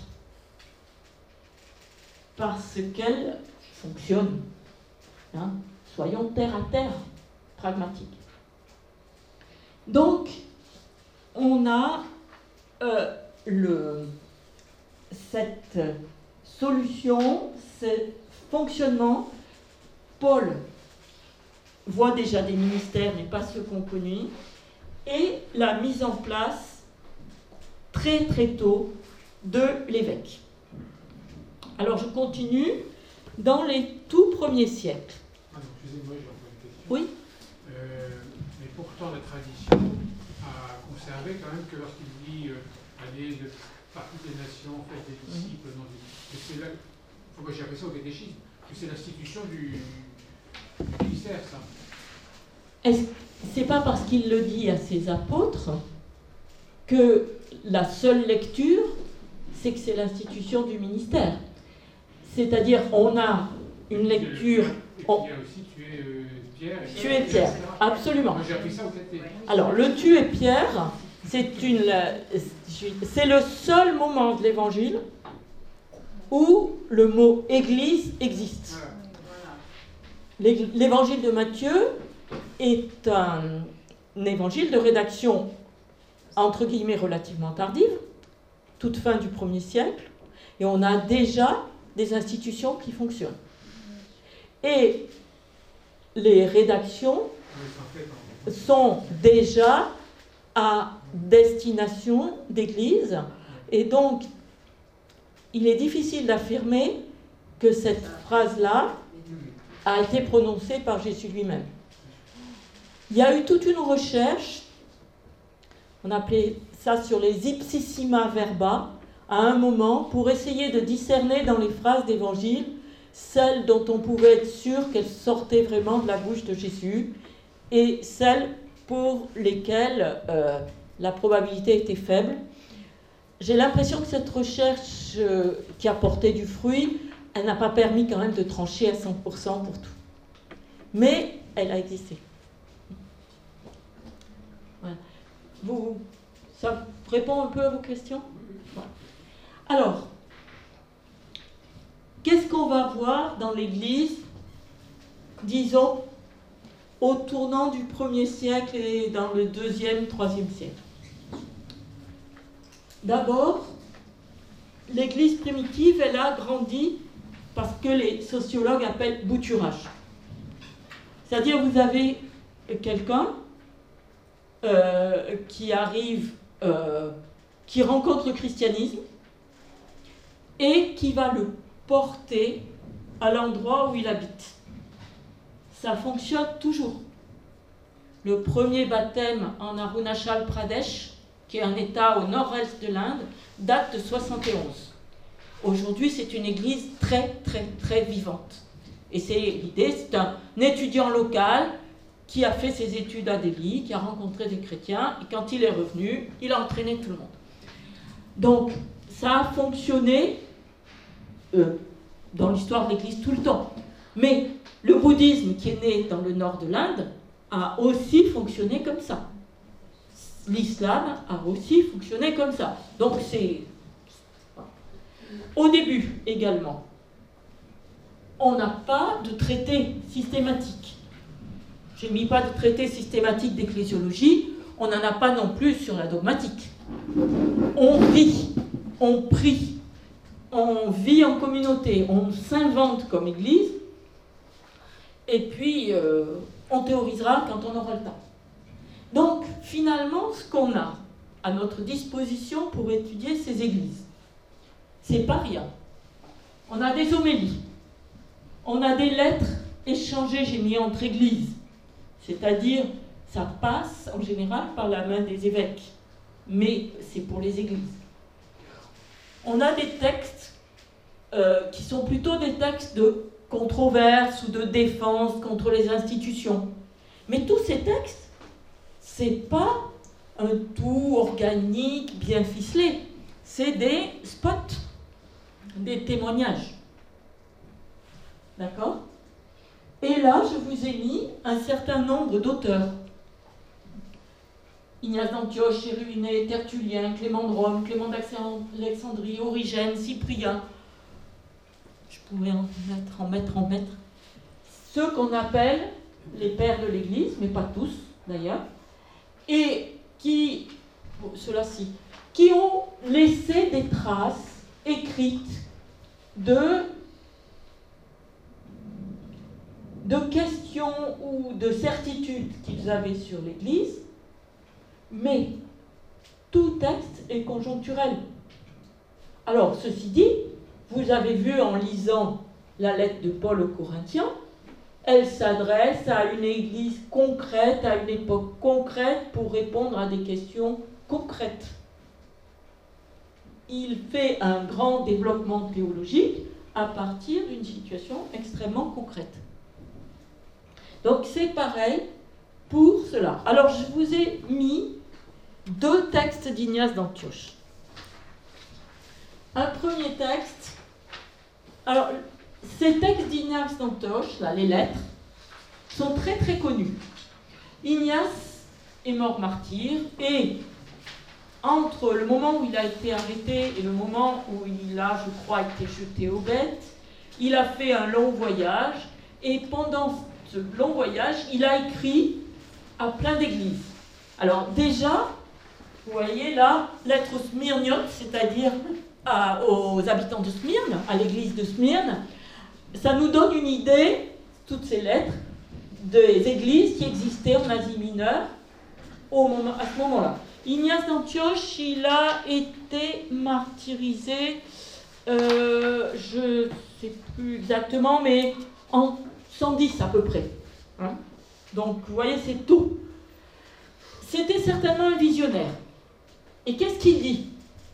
Parce qu'elle fonctionne. Hein? Soyons terre à terre, pragmatiques. Donc, on a cette solution, ce fonctionnement. Paul voit déjà des ministères, mais pas ceux qu'on connaît, et la mise en place très très tôt de l'évêque. Alors je continue. Dans les tout premiers siècles. Excusez-moi, j'ai encore une question. Oui. Mais pourtant, la tradition a conservé quand même que lorsqu'il dit allez, partout des nations, faites des disciples, non des... C'est là, faut que j'ai appelé ça au catéchisme, que c'est l'institution du ministère, ça. C'est pas parce qu'il le dit à ses apôtres que la seule lecture, c'est que c'est l'institution du ministère. C'est-à-dire, on a une lecture... Et puis il y a aussi tuer Pierre. Tuer Pierre, absolument. Moi, j'ai appris ça au caté. Alors, le tuer Pierre, c'est le seul moment de l'Évangile où le mot Église existe. L'Évangile de Matthieu est un évangile de rédaction, entre guillemets, relativement tardive, toute fin du 1er siècle, et on a déjà des institutions qui fonctionnent. Et les rédactions sont déjà à destination d'églises, et donc il est difficile d'affirmer que cette phrase-là a été prononcée par Jésus lui-même. Il y a eu toute une recherche, on appelait ça sur les ipsissima verba, à un moment, pour essayer de discerner dans les phrases d'évangile celles dont on pouvait être sûr qu'elles sortaient vraiment de la bouche de Jésus et celles pour lesquelles la probabilité était faible. J'ai l'impression que cette recherche qui a porté du fruit, elle n'a pas permis quand même de trancher à 100% pour tout. Mais elle a existé. Voilà. Ça répond un peu à vos questions ? Voilà. Alors, qu'est-ce qu'on va voir dans l'Église, disons, au tournant du 1er siècle et dans le 2e, 3e siècle ? D'abord, l'Église primitive, elle a grandi par ce que les sociologues appellent bouturage. C'est-à-dire, vous avez quelqu'un qui arrive, qui rencontre le christianisme et qui va le porter à l'endroit où il habite. Ça fonctionne toujours. Le premier baptême en Arunachal Pradesh, qui est un État au nord-est de l'Inde, date de 71. Aujourd'hui, c'est une église très, très, très vivante. Et l'idée, c'est un étudiant local qui a fait ses études à Delhi, qui a rencontré des chrétiens, et quand il est revenu, il a entraîné tout le monde. Donc, ça a fonctionné dans l'histoire de l'Église tout le temps. Mais le bouddhisme, qui est né dans le nord de l'Inde, a aussi fonctionné comme ça. L'islam a aussi fonctionné comme ça. Donc, c'est... Au début, également, on n'a pas de traité systématique. Je n'ai mis pas de traité systématique d'ecclésiologie, on n'en a pas non plus sur la dogmatique. On vit, on prie, on vit en communauté, on s'invente comme église, et puis on théorisera quand on aura le temps. Donc, finalement, ce qu'on a à notre disposition pour étudier ces églises, c'est pas rien. On a des homélies, on a des lettres échangées, j'ai mis entre églises, c'est-à-dire, ça passe en général par la main des évêques, mais c'est pour les églises. On a des textes qui sont plutôt des textes de controverse ou de défense contre les institutions. Mais tous ces textes, c'est pas un tout organique, bien ficelé. C'est des spots, des témoignages. D'accord ? Et là, je vous ai mis un certain nombre d'auteurs. Ignace d'Antioche, Chéruinet, Tertullien, Clément de Rome, Clément d'Alexandrie, Origène, Cyprien. Je pourrais en mettre. Ceux qu'on appelle les pères de l'Église, mais pas tous d'ailleurs, et qui, ceux-là-ci, qui ont laissé des traces écrites de questions ou de certitudes qu'ils avaient sur l'Église, mais tout texte est conjoncturel. Alors, ceci dit, vous avez vu en lisant la lettre de Paul aux Corinthiens, elle s'adresse à une Église concrète, à une époque concrète, pour répondre à des questions concrètes. Il fait un grand développement théologique à partir d'une situation extrêmement concrète. Donc c'est pareil pour cela. Alors je vous ai mis 2 textes d'Ignace d'Antioche. Un premier texte. Alors, ces textes d'Ignace d'Antioche, là, les lettres, sont très très connus. Ignace est mort martyr et entre le moment où il a été arrêté et le moment où il a, je crois, été jeté aux bêtes, il a fait un long voyage et pendant ce long voyage, il a écrit à plein d'églises. Alors déjà, vous voyez là, lettre aux Smyrniotes, c'est-à-dire aux habitants de Smyrne, à l'église de Smyrne, ça nous donne une idée, toutes ces lettres, des églises qui existaient en Asie mineure à ce moment-là. Ignace d'Antioche, il a été martyrisé, je ne sais plus exactement, mais en 110 à peu près. Hein? Donc, vous voyez, c'est tout. C'était certainement un visionnaire. Et qu'est-ce qu'il dit ?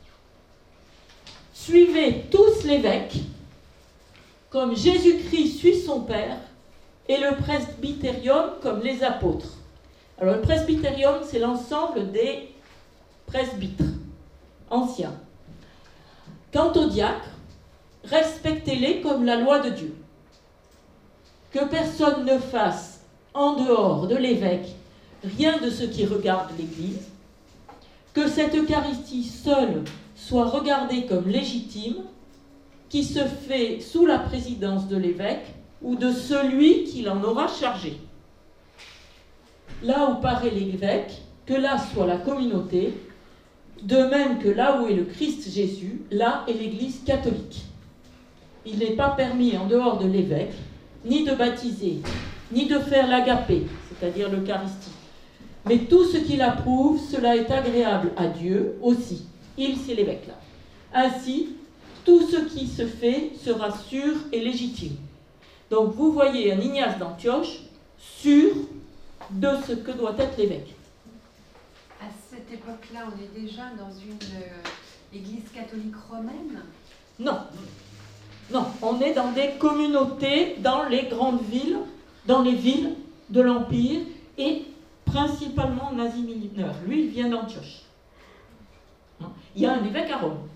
Suivez tous l'évêque, comme Jésus-Christ suit son Père, et le presbytérium comme les apôtres. Alors, le presbytérium, c'est l'ensemble des presbytres anciens. Quant aux diacres, respectez-les comme la loi de Dieu. Que personne ne fasse, en dehors de l'évêque, rien de ce qui regarde l'Église, que cette Eucharistie seule soit regardée comme légitime, qui se fait sous la présidence de l'évêque ou de celui qui l'en aura chargé. Là où paraît l'évêque, que là soit la communauté, de même que là où est le Christ Jésus, là est l'Église catholique. Il n'est pas permis en dehors de l'évêque, ni de baptiser, ni de faire l'agapé, c'est-à-dire l'Eucharistie. Mais tout ce qui l'approuve, cela est agréable à Dieu aussi. Il, c'est l'évêque là. Ainsi, tout ce qui se fait sera sûr et légitime. Donc vous voyez un Ignace d'Antioche sûr de ce que doit être l'évêque. À cette époque-là, on est déjà dans une église catholique romaine ? Non. Non, on est dans des communautés, dans les grandes villes, dans les villes de l'Empire et principalement en Asie mineure. Lui, il vient d'Antioche. Il y a un évêque à Rome.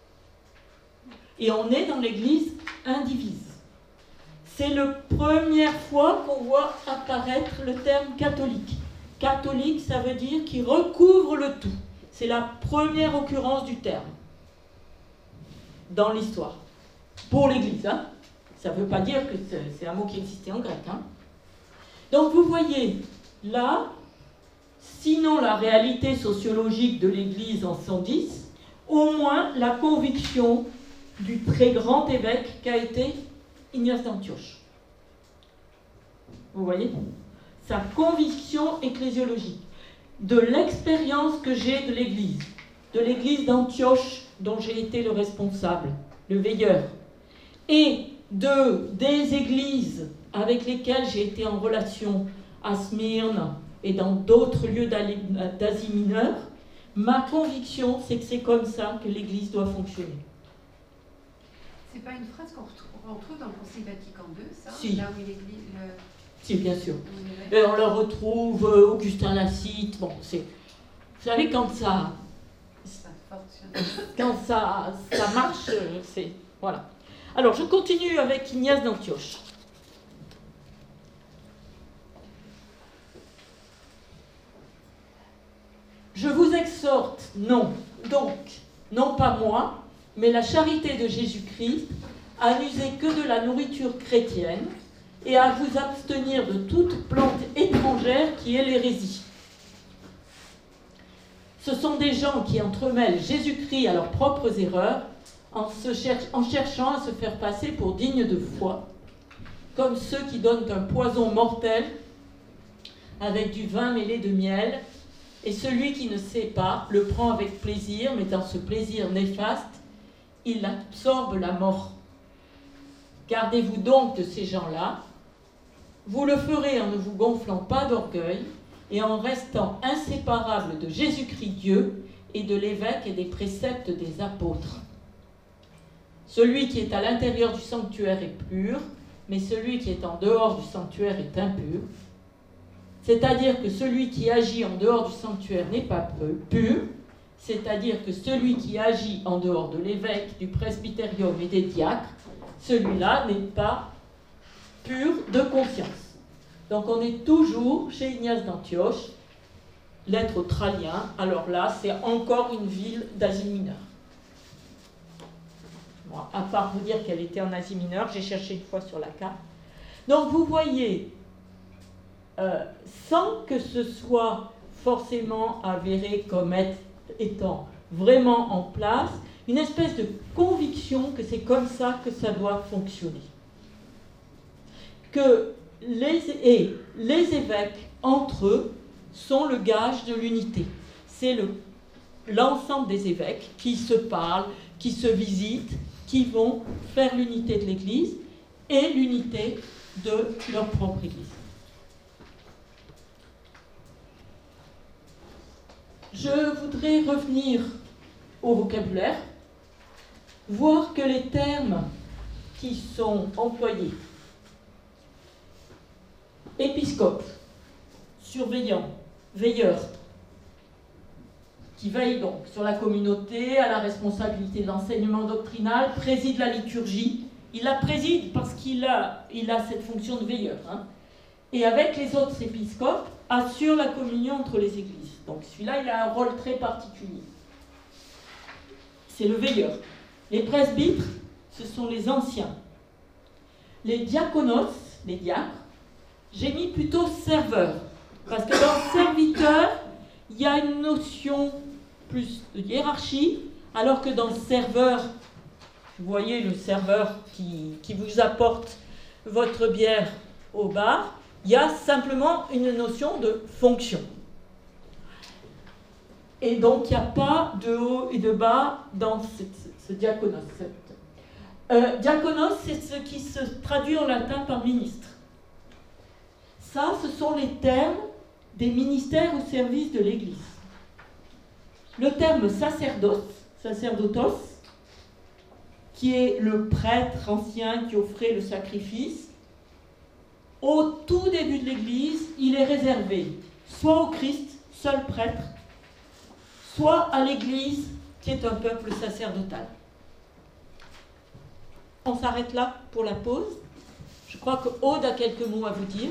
Et on est dans l'église indivise. C'est la première fois qu'on voit apparaître le terme catholique. Catholique, ça veut dire qui recouvre le tout. C'est la première occurrence du terme dans l'histoire. Pour l'Église, hein. Ça ne veut pas dire que c'est un mot qui existait en grec. Hein. Donc vous voyez, là, sinon la réalité sociologique de l'Église en 110, au moins la conviction du très grand évêque qu'a été Ignace d'Antioche. Vous voyez ? Sa conviction ecclésiologique, de l'expérience que j'ai de l'Église d'Antioche dont j'ai été le responsable, le veilleur, et des églises avec lesquelles j'ai été en relation à Smyrne et dans d'autres lieux d'Asie mineure, ma conviction, c'est que c'est comme ça que l'Église doit fonctionner. c'est pas une phrase qu'on retrouve dans le Concile Vatican II, ça? Si. Là où l'Église... Si, bien sûr. Et on le retrouve, Augustin la cite, bon, c'est... Vous savez, quand ça marche, c'est... Voilà. Alors, je continue avec Ignace d'Antioche. Je vous exhorte, non pas moi, mais la charité de Jésus-Christ, à n'user que de la nourriture chrétienne et à vous abstenir de toute plante étrangère qui est l'hérésie. Ce sont des gens qui entremêlent Jésus-Christ à leurs propres erreurs en cherchant à se faire passer pour dignes de foi, comme ceux qui donnent un poison mortel avec du vin mêlé de miel, et celui qui ne sait pas le prend avec plaisir, mais dans ce plaisir néfaste, il absorbe la mort. Gardez-vous donc de ces gens-là. Vous le ferez en ne vous gonflant pas d'orgueil et en restant inséparables de Jésus-Christ Dieu et de l'évêque et des préceptes des apôtres. Celui qui est à l'intérieur du sanctuaire est pur, mais celui qui est en dehors du sanctuaire est impur. C'est-à-dire que celui qui agit en dehors du sanctuaire n'est pas pur, c'est-à-dire que celui qui agit en dehors de l'évêque, du presbytérium et des diacres, celui-là n'est pas pur de conscience. Donc on est toujours chez Ignace d'Antioche, lettre aux Tralliens. Alors là, c'est encore une ville d'Asie mineure. Bon, à part vous dire qu'elle était en Asie mineure, j'ai cherché une fois sur la carte. Donc vous voyez, sans que ce soit forcément avéré comme étant vraiment en place, une espèce de conviction que c'est comme ça que ça doit fonctionner. Que les évêques, entre eux, sont le gage de l'unité. C'est l'ensemble des évêques qui se parlent, qui se visitent, qui vont faire l'unité de l'Église et l'unité de leur propre Église. Je voudrais revenir au vocabulaire, voir que les termes qui sont employés, épiscope, surveillant, veilleur, qui veille donc sur la communauté, à la responsabilité de l'enseignement doctrinal, préside la liturgie. Il la préside parce qu'il a cette fonction de veilleur. Et avec les autres épiscopes, assure la communion entre les églises. Donc celui-là, il a un rôle très particulier. C'est le veilleur. Les presbytres, ce sont les anciens. Les diaconos, les diacres, j'ai mis plutôt serveur. Parce que dans serviteur, il y a une notion plus de hiérarchie, alors que dans serveur, vous voyez le serveur qui vous apporte votre bière au bar, il y a simplement une notion de fonction. Et donc, il n'y a pas de haut et de bas dans ce diaconos. Diaconos, c'est ce qui se traduit en latin par ministre. Ça, ce sont les termes des ministères au service de l'Église. Le terme sacerdotos, qui est le prêtre ancien qui offrait le sacrifice, au tout début de l'Église, il est réservé soit au Christ, seul prêtre, soit à l'Église, qui est un peuple sacerdotal. On s'arrête là pour la pause. Je crois que Aude a quelques mots à vous dire.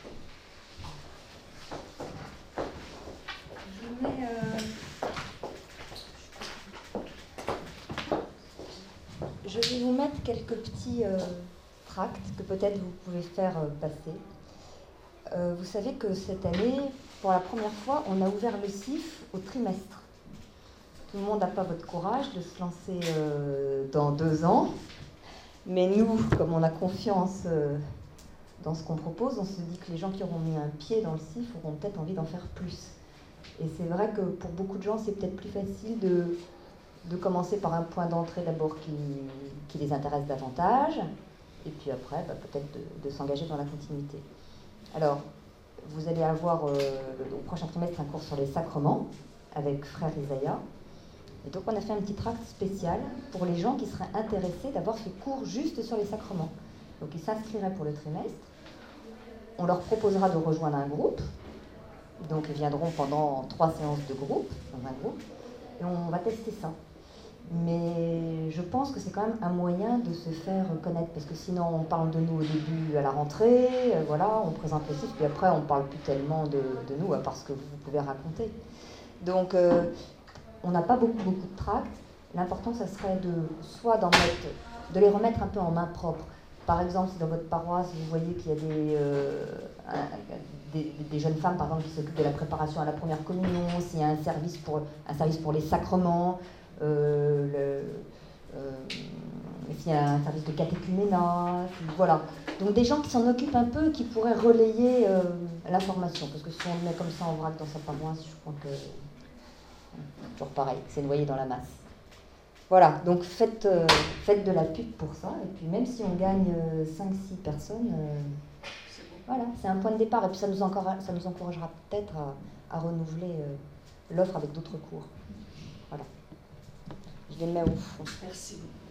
Je vais vous mettre quelques petits tracts que peut-être vous pouvez faire passer. Vous savez que cette année, pour la première fois, on a ouvert le CIF au trimestre. Tout le monde n'a pas votre courage de se lancer dans 2 ans. Mais nous, comme on a confiance dans ce qu'on propose, on se dit que les gens qui auront mis un pied dans le CIF auront peut-être envie d'en faire plus. Et c'est vrai que pour beaucoup de gens, c'est peut-être plus facile de commencer par un point d'entrée d'abord qui les intéresse davantage, et puis après, peut-être de s'engager dans la continuité. Alors, vous allez avoir au prochain trimestre un cours sur les sacrements avec Frère Isaïa, Et donc on a fait un petit tract spécial pour les gens qui seraient intéressés d'avoir ce cours juste sur les sacrements. Donc ils s'inscriraient pour le trimestre. On leur proposera de rejoindre un groupe. Donc ils viendront pendant 3 séances de groupe, dans un groupe. Et on va tester ça. Mais je pense que c'est quand même un moyen de se faire connaître, parce que sinon on parle de nous au début à la rentrée, voilà, on présente le site, puis après on parle plus tellement de nous, à part ce que vous pouvez raconter. Donc on n'a pas beaucoup de tracts. L'important, ça serait de les remettre un peu en main propre. Par exemple, si dans votre paroisse, vous voyez qu'il y a des jeunes femmes, par exemple, qui s'occupent de la préparation à la première communion, s'il y a un service pour les sacrements, s'il y a un service de catéchuménat, voilà. Donc des gens qui s'en occupent un peu, qui pourraient relayer l'information. Parce que si on le met comme ça en vrac dans sa paroisse, je crois que c'est toujours pareil, c'est noyé dans la masse. Voilà, donc faites de la pub pour ça, et puis même si on gagne 5-6 personnes, voilà, c'est un point de départ, et puis ça nous encouragera peut-être à renouveler l'offre avec d'autres cours. Voilà. Je les mets au fond. Merci beaucoup.